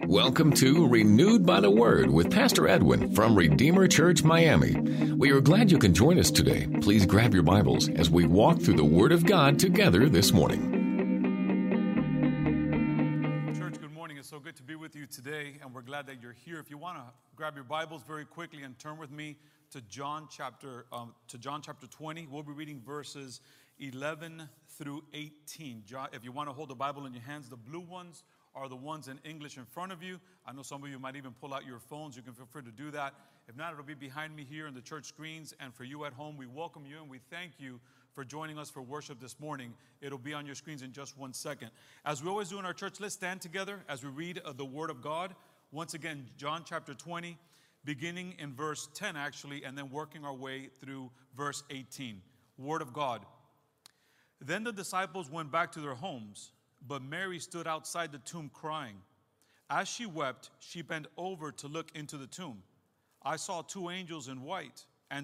Welcome to Renewed by the Word with Pastor Edwin from Redeemer Church, Miami. We are glad you can join us today. Please grab your Bibles as we walk through the Word of God together this morning. Church, good morning. It's so good to be with you today, and we're glad that you're here. If you want to grab your Bibles very quickly and turn with me to John chapter 20, we'll be reading verses 11 through 18. If you want to hold the Bible in your hands, the blue ones are the ones in English in front of you. I know some of you might even pull out your phones. You can feel free to do that. If not, it'll be behind me here in the church screens. And for you at home, we welcome you and we thank you for joining us for worship this morning. It'll be on your screens in just 1 second. As we always do in our church, let's stand together as we read the Word of God. Once again, John chapter 20, beginning in verse 10 actually, and then working our way through verse 18. Word of God. Then the disciples went back to their homes, but Mary stood outside the tomb crying. As she wept, she bent over to look into the tomb. I saw two angels in white,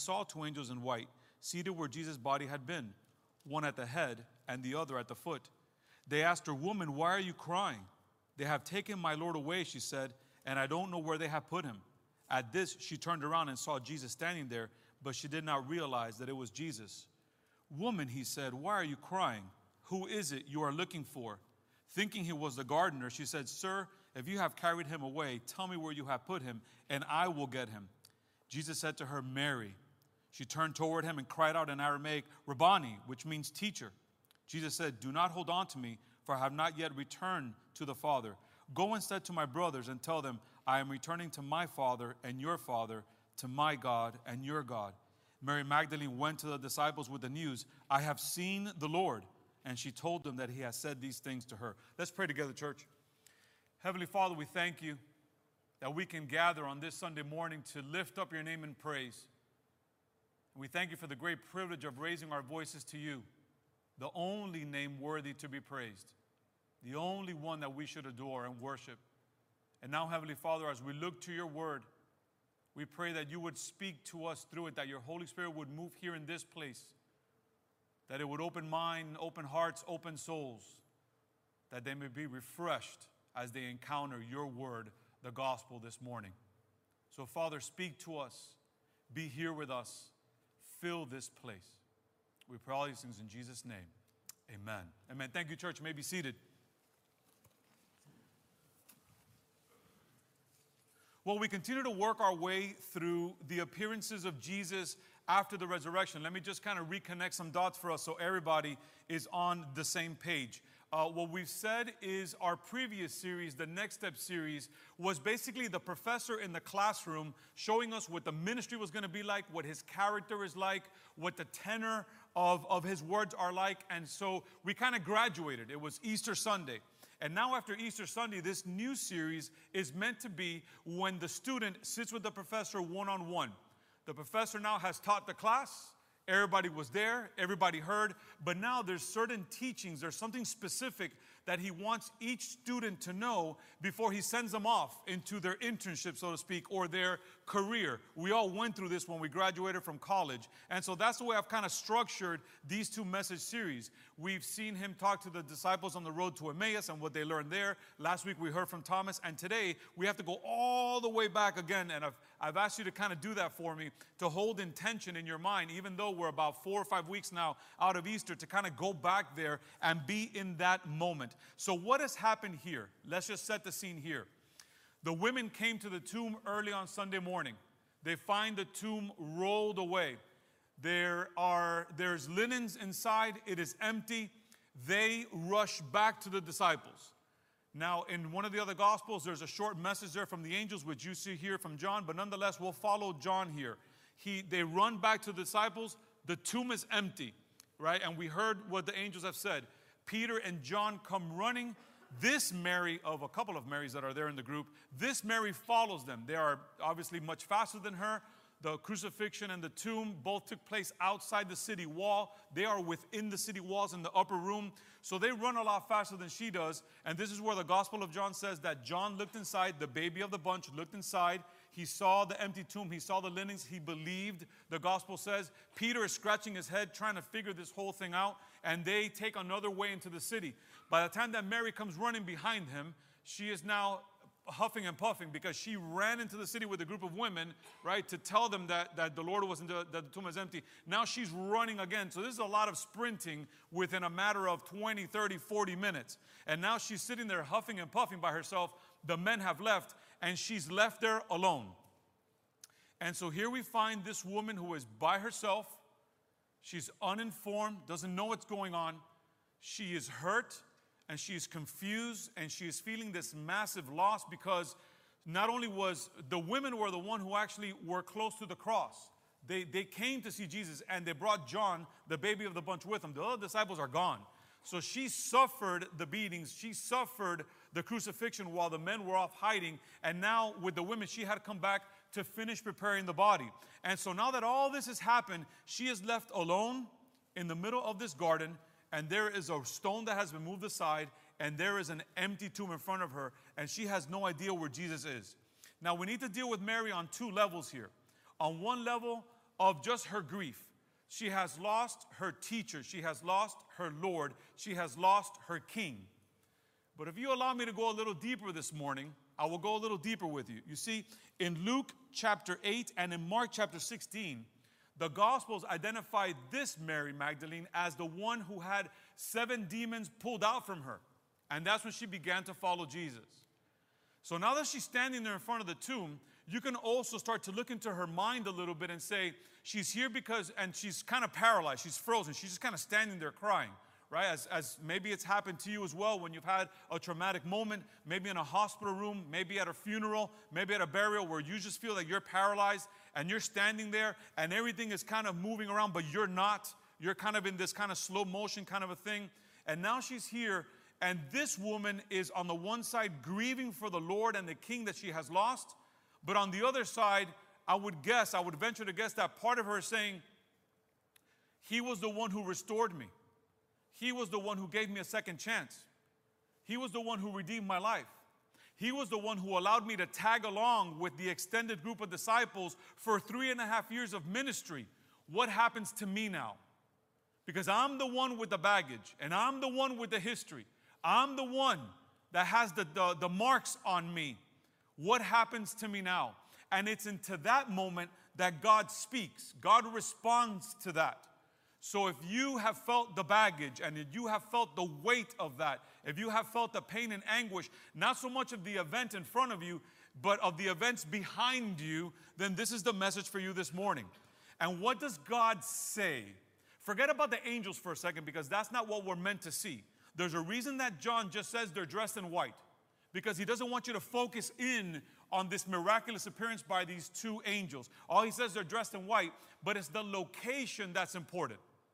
seated where Jesus' body had been, one at the head and the other at the foot. They asked her, "Woman, why are you crying?" "They have taken my Lord away," she said, "and I don't know where they have put him." At this, she turned around and saw Jesus standing there, but she did not realize that it was Jesus. "Woman," he said, "why are you crying? Who is it you are looking for?" Thinking he was the gardener, she said, "Sir, if you have carried him away, tell me where you have put him, and I will get him." Jesus said to her, "Mary." She turned toward him and cried out in Aramaic, "Rabboni," which means teacher. Jesus said, "Do not hold on to me, for I have not yet returned to the Father. Go instead to my brothers and tell them, I am returning to my Father and your Father, to my God and your God." Mary Magdalene went to the disciples with the news, "I have seen the Lord." And she told them that he has said these things to her. Let's pray together, church. Heavenly Father, we thank you that we can gather on this Sunday morning to lift up your name in praise. We thank you for the great privilege of raising our voices to you, the only name worthy to be praised, the only one that we should adore and worship. And now, Heavenly Father, as we look to your word, we pray that you would speak to us through it, that your Holy Spirit would move here in this place, that it would open mind, open hearts, open souls, that they may be refreshed as they encounter your word, the gospel, this morning. So, Father, speak to us. Be here with us. Fill this place. We pray all these things in Jesus' name. Amen. Amen. Thank you, church. You may be seated. Well, we continue to work our way through the appearances of Jesus after the resurrection. Let me just kind of reconnect some dots for us so everybody is on the same page. What we've said is our previous series, the Next Step series, was basically the professor in the classroom showing us what the ministry was going to be like, what his character is like, what the tenor of his words are like. And so we kind of graduated. It was Easter Sunday. And now after Easter Sunday, this new series is meant to be when the student sits with the professor one-on-one. The professor now has taught the class. Everybody was there. Everybody heard. But now there's certain teachings. There's something specific that he wants each student to know before he sends them off into their internship, so to speak, or their career. We all went through this when we graduated from college. And so that's the way I've kind of structured these two message series. We've seen him talk to the disciples on the road to Emmaus and what they learned there. Last week we heard from Thomas. And today we have to go all the way back again. And I've asked you to kind of do that for me, to hold intention in your mind, even though we're about 4 or 5 weeks now out of Easter, to kind of go back there and be in that moment. So what has happened here? Let's just set the scene here. The women came to the tomb early on Sunday morning. They find the tomb rolled away. There's linens inside. It is empty. They rush back to the disciples. Now, in one of the other Gospels, there's a short message there from the angels, which you see here from John, but nonetheless, we'll follow John here. They run back to the disciples. The tomb is empty, right? And we heard what the angels have said. Peter and John come running. This Mary, of a couple of Marys that are there in the group, this Mary follows them. They are obviously much faster than her. The crucifixion and the tomb both took place outside the city wall. They are within the city walls in the upper room. So they run a lot faster than she does. And this is where the Gospel of John says that John looked inside, the baby of the bunch looked inside. He saw the empty tomb. He saw the linens. He believed, the Gospel says. Peter is scratching his head trying to figure this whole thing out. And they take another way into the city. By the time that Mary comes running behind him, she is now huffing and puffing because she ran into the city with a group of women, right, to tell them that the Lord wasn't, that the tomb is empty. Now she's running again. So this is a lot of sprinting within a matter of 20, 30, 40 minutes. And now she's sitting there huffing and puffing by herself. The men have left, and she's left there alone. And so here we find this woman who is by herself. She's uninformed, doesn't know what's going on. She is hurt, and she is confused, and she is feeling this massive loss because not only was the women were the one who actually were close to the cross. They came to see Jesus, and they brought John, the baby of the bunch, with them. The other disciples are gone. So she suffered the beatings. She suffered the crucifixion while the men were off hiding. And now with the women, she had come back to finish preparing the body. And so now that all this has happened, she is left alone in the middle of this garden, and there is a stone that has been moved aside, and there is an empty tomb in front of her, and she has no idea where Jesus is. Now we need to deal with Mary on two levels here. On one level of just her grief. She has lost her teacher. She has lost her Lord. She has lost her King. But if you allow me to go a little deeper this morning, I will go a little deeper with you. You see, in Luke chapter 8 and in Mark chapter 16, the Gospels identify this Mary Magdalene as the one who had 7 demons pulled out from her. And that's when she began to follow Jesus. So now that she's standing there in front of the tomb, you can also start to look into her mind a little bit and say, she's here because, and she's kind of paralyzed, she's frozen, she's just kind of standing there crying, right? As maybe it's happened to you as well when you've had a traumatic moment, maybe in a hospital room, maybe at a funeral, maybe at a burial where you just feel like you're paralyzed and you're standing there and everything is kind of moving around, but you're not. You're kind of in this kind of slow motion kind of a thing. And now she's here, and this woman is on the one side grieving for the Lord and the King that she has lost. But on the other side, I would venture to guess that part of her is saying, He was the one who restored me. He was the one who gave me a second chance. He was the one who redeemed my life. He was the one who allowed me to tag along with the extended group of disciples for 3.5 years of ministry. What happens to me now? Because I'm the one with the baggage, and I'm the one with the history. I'm the one that has the marks on me. What happens to me now? And it's into that moment that God speaks. God responds to that. So if you have felt the baggage and if you have felt the weight of that, if you have felt the pain and anguish, not so much of the event in front of you, but of the events behind you, then this is the message for you this morning. And what does God say? Forget about the angels for a second, because that's not what we're meant to see. There's a reason that John just says they're dressed in white, because he doesn't want you to focus in on this miraculous appearance by these 2 angels. All he says they're dressed in white, but it's the location that's important.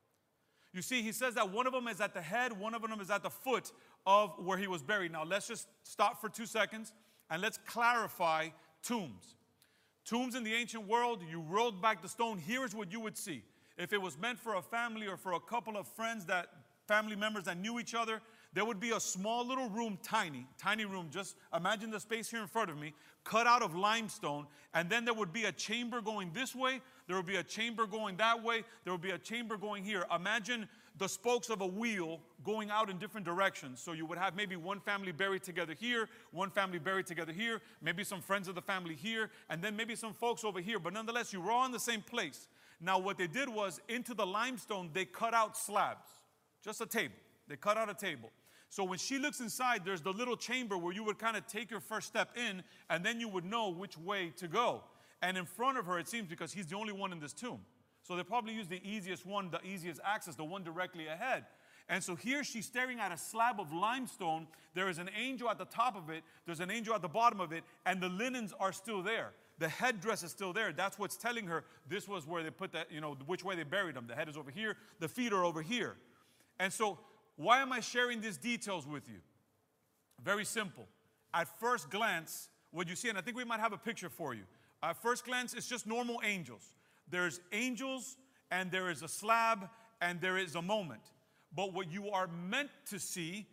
You see, he says that one of them is at the head, one of them is at the foot of where he was buried. Now, let's just stop for 2 seconds and let's clarify tombs. Tombs in the ancient world, you rolled back the stone, here's what you would see. If it was meant for a family or for a couple of friends, family members that knew each other, there would be a small little room, tiny room. Just imagine the space here in front of me, cut out of limestone. And then there would be a chamber going this way. There would be a chamber going that way. There would be a chamber going here. Imagine the spokes of a wheel going out in different directions. So you would have maybe one family buried together here, one family buried together here, maybe some friends of the family here, and then maybe some folks over here. But nonetheless, you were all in the same place. Now, what they did was, into the limestone, they cut out slabs. Just a table. They cut out a table. So when she looks inside, there's the little chamber where you would kind of take your first step in, and then you would know which way to go. And in front of her, it seems, because he's the only one in this tomb. So they probably use the easiest one, the easiest access, the one directly ahead. And so here she's staring at a slab of limestone. There is an angel at the top of it. There's an angel at the bottom of it. And the linens are still there. The headdress is still there. That's what's telling her this was where they put that, which way they buried them. The head is over here. The feet are over here. And so why am I sharing these details with you? Very simple. At first glance, what you see, and I think we might have a picture for you. At first glance, it's just normal angels. There's angels, and there is a slab, and there is a moment. But what you are meant to see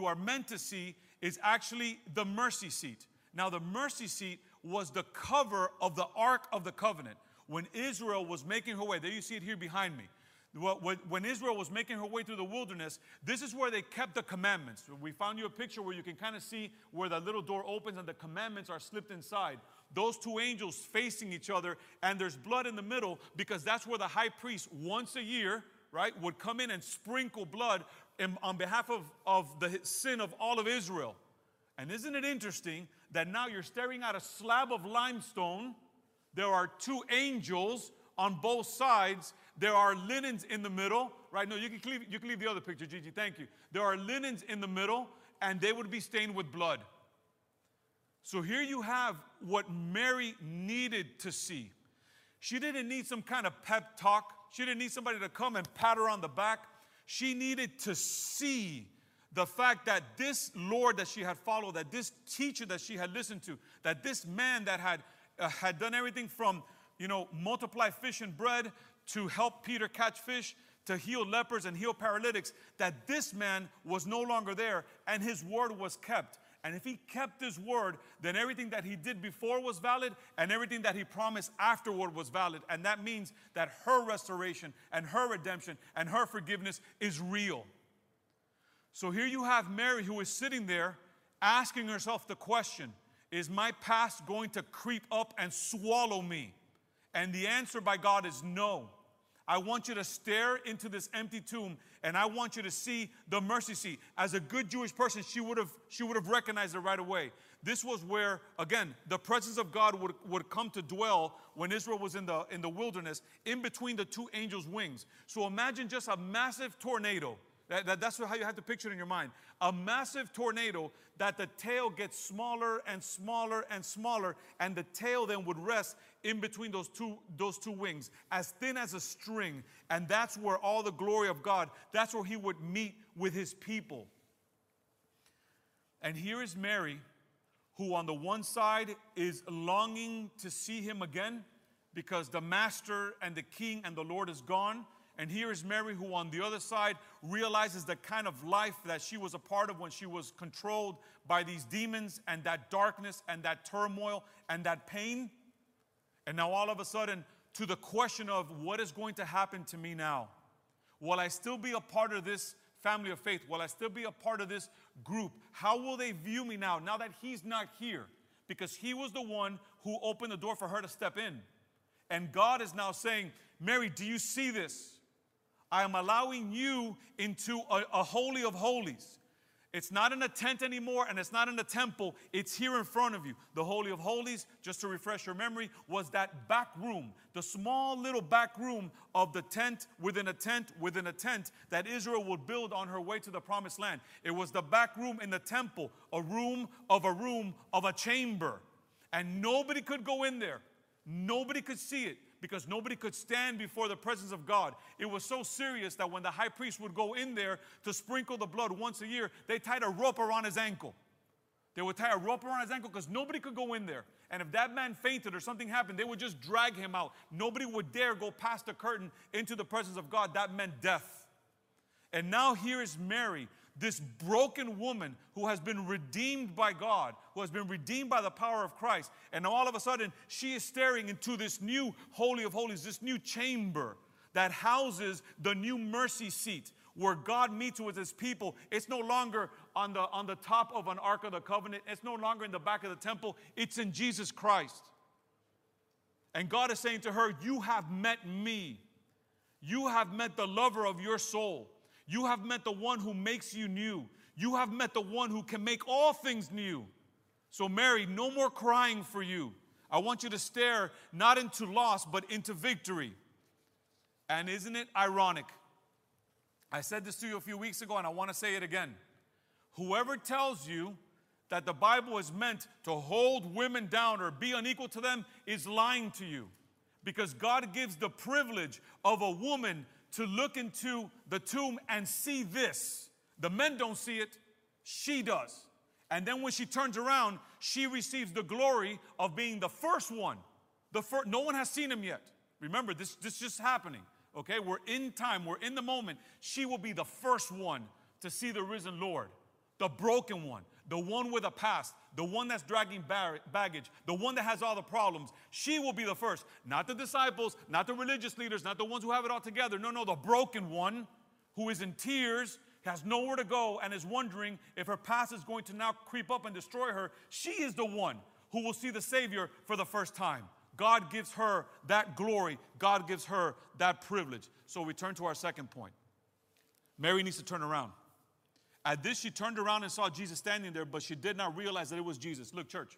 is actually the mercy seat. Now, the mercy seat was the cover of the Ark of the Covenant. When Israel was making her way, there you see it here behind me. When Israel was making her way through the wilderness, this is where they kept the commandments. We found you a picture where you can kind of see where the little door opens and the commandments are slipped inside. Those two angels facing each other, and there's blood in the middle, because that's where the high priest once a year, right, would come in and sprinkle blood on behalf of the sin of all of Israel. And isn't it interesting that now you're staring at a slab of limestone? There are two angels on both sides. There are linens in the middle, right? No, you can leave the other picture, Gigi, thank you. There are linens in the middle, and they would be stained with blood. So here you have what Mary needed to see. She didn't need some kind of pep talk. She didn't need somebody to come and pat her on the back. She needed to see the fact that this Lord that she had followed, that this teacher that she had listened to, that this man that had done everything from, multiply fish and bread, to help Peter catch fish, to heal lepers and heal paralytics, that this man was no longer there and his word was kept. And if he kept his word, then everything that he did before was valid and everything that he promised afterward was valid. And that means that her restoration and her redemption and her forgiveness is real. So here you have Mary, who is sitting there asking herself the question, is my past going to creep up and swallow me? And the answer by God is no. I want you to stare into this empty tomb, and I want you to see the mercy seat. As a good Jewish person, she would have recognized it right away. This was where, again, the presence of God would come to dwell when Israel was in the wilderness, in between the two angels' wings. So imagine just a massive tornado. That's how you have to picture it in your mind. A massive tornado that the tail gets smaller and smaller and smaller, and the tail then would rest in between those two wings, as thin as a string. And that's where all the glory of God, that's where he would meet with his people. And here is Mary, who on the one side is longing to see him again, because the master and the king and the Lord is gone. And here is Mary, who on the other side realizes the kind of life that she was a part of when she was controlled by these demons and that darkness and that turmoil and that pain. And now all of a sudden, to the question of what is going to happen to me now? Will I still be a part of this family of faith? Will I still be a part of this group? How will they view me now that he's not here? Because he was the one who opened the door for her to step in. And God is now saying, Mary, do you see this? I am allowing you into a holy of holies. It's not in a tent anymore, and it's not in a temple. It's here in front of you. The Holy of Holies, just to refresh your memory, was that back room, the small little back room of the tent within a tent within a tent that Israel would build on her way to the promised land. It was the back room in the temple, a room of a chamber. And nobody could go in there. Nobody could see it, because nobody could stand before the presence of God. It was so serious that when the high priest would go in there to sprinkle the blood once a year, they tied a rope around his ankle. They would tie a rope around his ankle because nobody could go in there. And if that man fainted or something happened, they would just drag him out. Nobody would dare go past the curtain into the presence of God. That meant death. And now here is Mary, this broken woman who has been redeemed by God, who has been redeemed by the power of Christ. And now all of a sudden, she is staring into this new Holy of Holies, this new chamber that houses the new mercy seat where God meets with his people. It's no longer on the top of an Ark of the Covenant. It's no longer in the back of the temple. It's in Jesus Christ. And God is saying to her, you have met me. You have met the lover of your soul. You have met the one who makes you new. You have met the one who can make all things new. So Mary, no more crying for you. I want you to stare not into loss, but into victory. And isn't it ironic? I said this to you a few weeks ago, and I want to say it again. Whoever tells you that the Bible is meant to hold women down or be unequal to them is lying to you. Because God gives the privilege of a woman to look into the tomb and see this. The men don't see it, she does. And then when she turns around, she receives the glory of being the first one. No one has seen him yet. Remember, this is just happening. Okay, we're in time, we're in the moment. She will be the first one to see the risen Lord. the broken one, the one with a past, the one that's dragging baggage, the one that has all the problems. She will be the first. Not the disciples, not the religious leaders, not the ones who have it all together. No, the broken one who is in tears, has nowhere to go, and is wondering if her past is going to now creep up and destroy her. She is the one who will see the Savior for the first time. God gives her that glory. God gives her that privilege. So we turn to our second point. Mary needs to turn around. At this, she turned around and saw Jesus standing there, but she did not realize that it was Jesus. Look, church,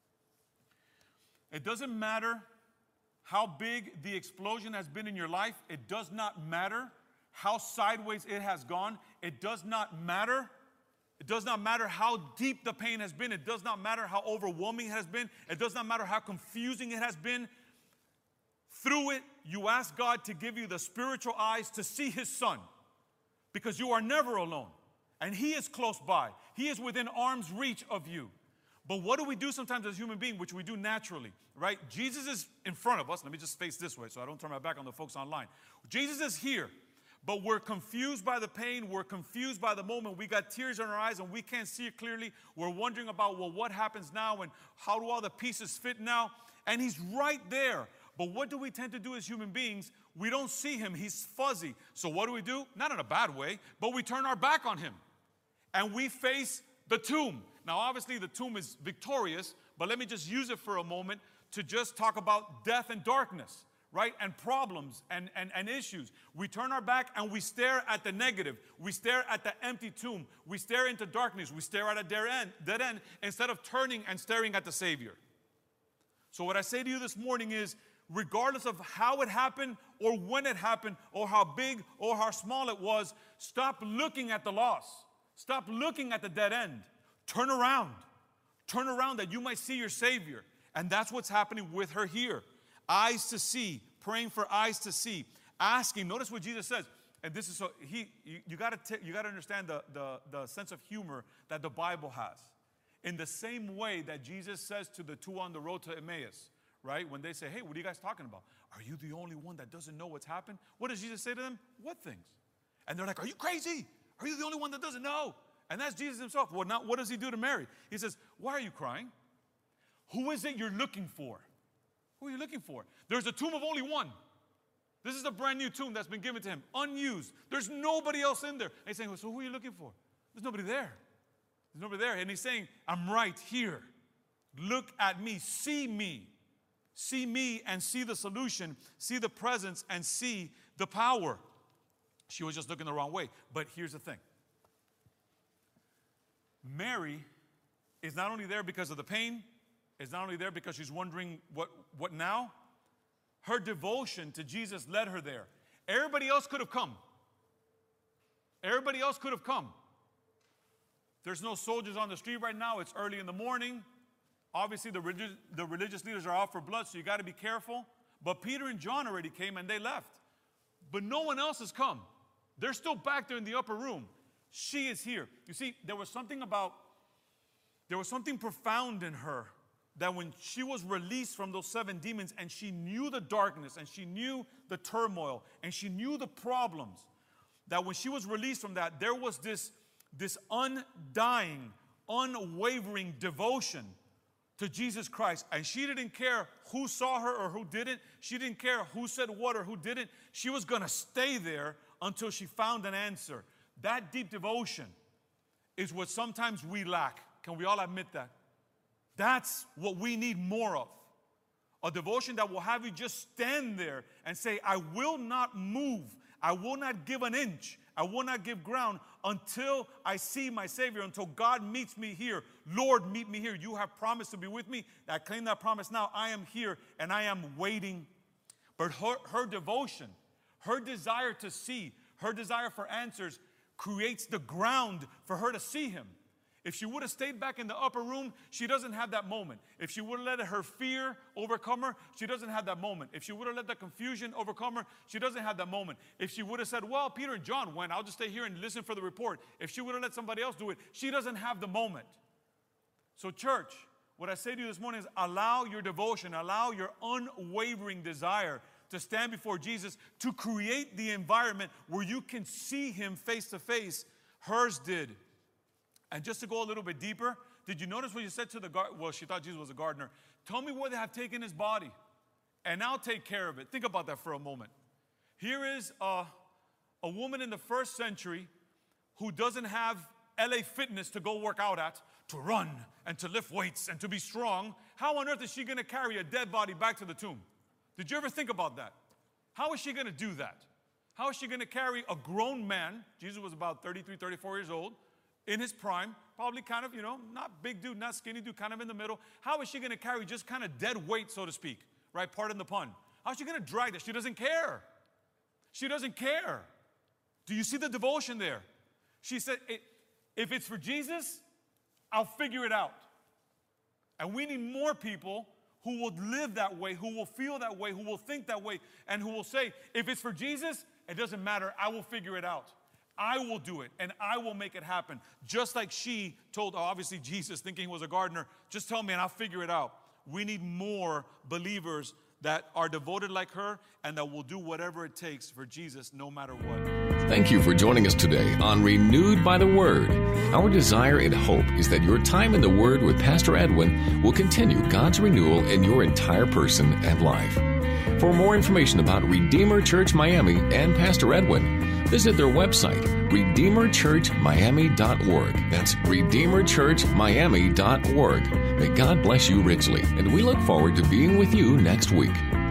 it doesn't matter how big the explosion has been in your life. It does not matter how sideways it has gone. It does not matter. It does not matter how deep the pain has been. It does not matter how overwhelming it has been. It does not matter how confusing it has been. Through it, you ask God to give you the spiritual eyes to see His Son, because you are never alone. And He is close by. He is within arm's reach of you. But what do we do sometimes as human beings, which we do naturally, right? Jesus is in front of us. Let me just face this way so I don't turn my back on the folks online. Jesus is here, but we're confused by the pain. We're confused by the moment. We got tears in our eyes and we can't see it clearly. We're wondering about, well, what happens now and how do all the pieces fit now? And He's right there. But what do we tend to do as human beings? We don't see Him. He's fuzzy. So what do? Not in a bad way, but we turn our back on Him. And we face the tomb. Now, obviously, the tomb is victorious, but let me just use it for a moment to just talk about death and darkness, right? And problems and issues. We turn our back and we stare at the negative. We stare at the empty tomb. We stare into darkness. We stare at a dead end instead of turning and staring at the Savior. So what I say to you this morning is, regardless of how it happened or when it happened or how big or how small it was, stop looking at the loss. Stop looking at the dead end. Turn around. Turn around that you might see your Savior. And that's what's happening with her here. Eyes to see. Praying for eyes to see. Asking. Notice what Jesus says. And this is so, you got to understand the sense of humor that the Bible has. In the same way that Jesus says to the two on the road to Emmaus, right? When they say, hey, what are you guys talking about? Are you the only one that doesn't know what's happened? What does Jesus say to them? What things? And they're like, are you crazy? Are you the only one that doesn't know? And that's Jesus Himself. Well, now, what does He do to Mary? He says, why are you crying? Who is it you're looking for? Who are you looking for? There's a tomb of only one. This is a brand new tomb that's been given to Him, unused. There's nobody else in there. And He's saying, well, so who are you looking for? There's nobody there. There's nobody there. And He's saying, I'm right here. Look at me. See me. See me and see the solution. See the presence and see the power. She was just looking the wrong way. But here's the thing. Mary is not only there because of the pain, is not only there because she's wondering what now. Her devotion to Jesus led her there. Everybody else could have come. Everybody else could have come. There's no soldiers on the street right now. It's early in the morning. Obviously, the religious leaders are out for blood, so you got to be careful. But Peter and John already came and they left. But no one else has come. They're still back there in the upper room. She is here. You see, there was something profound in her that when she was released from those 7 demons and she knew the darkness and she knew the turmoil and she knew the problems, that when she was released from that, there was this undying, unwavering devotion to Jesus Christ. And she didn't care who saw her or who didn't. She didn't care who said what or who didn't. She was going to stay there until she found an answer. That deep devotion is what sometimes we lack. Can we all admit that? That's what we need more of. A devotion that will have you just stand there and say, I will not move. I will not give an inch. I will not give ground until I see my Savior, until God meets me here. Lord, meet me here. You have promised to be with me. I claim that promise now. I am here and I am waiting. But her devotion, her desire to see, her desire for answers creates the ground for her to see Him. If she would have stayed back in the upper room, she doesn't have that moment. If she would have let her fear overcome her, she doesn't have that moment. If she would have let the confusion overcome her, she doesn't have that moment. If she would have said, well, Peter and John went, I'll just stay here and listen for the report. If she would have let somebody else do it, she doesn't have the moment. So church, what I say to you this morning is allow your devotion, allow your unwavering desire to stand before Jesus to create the environment where you can see Him face to face. Hers did. And just to go a little bit deeper, did you notice what you said to the gardener? Well, she thought Jesus was a gardener. Tell me where they have taken his body, and I'll take care of it. Think about that for a moment. Here is a woman in the first century who doesn't have LA Fitness to go work out at, to run and to lift weights and to be strong. How on earth is she going to carry a dead body back to the tomb? Did you ever think about that? How is she going to do that? How is she going to carry a grown man? Jesus was about 33, 34 years old, in his prime, probably kind of, not big dude, not skinny dude, kind of in the middle. How is she going to carry just kind of dead weight, so to speak, right? Pardon the pun. How is she going to drag that? She doesn't care. She doesn't care. Do you see the devotion there? She said, if it's for Jesus, I'll figure it out. And we need more people who will live that way, who will feel that way, who will think that way, and who will say, if it's for Jesus, it doesn't matter, I will figure it out. I will do it, and I will make it happen. Just like she told, obviously, Jesus, thinking he was a gardener, just tell me and I'll figure it out. We need more believers that are devoted like her and that will do whatever it takes for Jesus no matter what. Thank you for joining us today on Renewed by the Word. Our desire and hope is that your time in the Word with Pastor Edwin will continue God's renewal in your entire person and life. For more information about Redeemer Church Miami and Pastor Edwin, visit their website, redeemerchurchmiami.org. That's redeemerchurchmiami.org. May God bless you richly, and we look forward to being with you next week.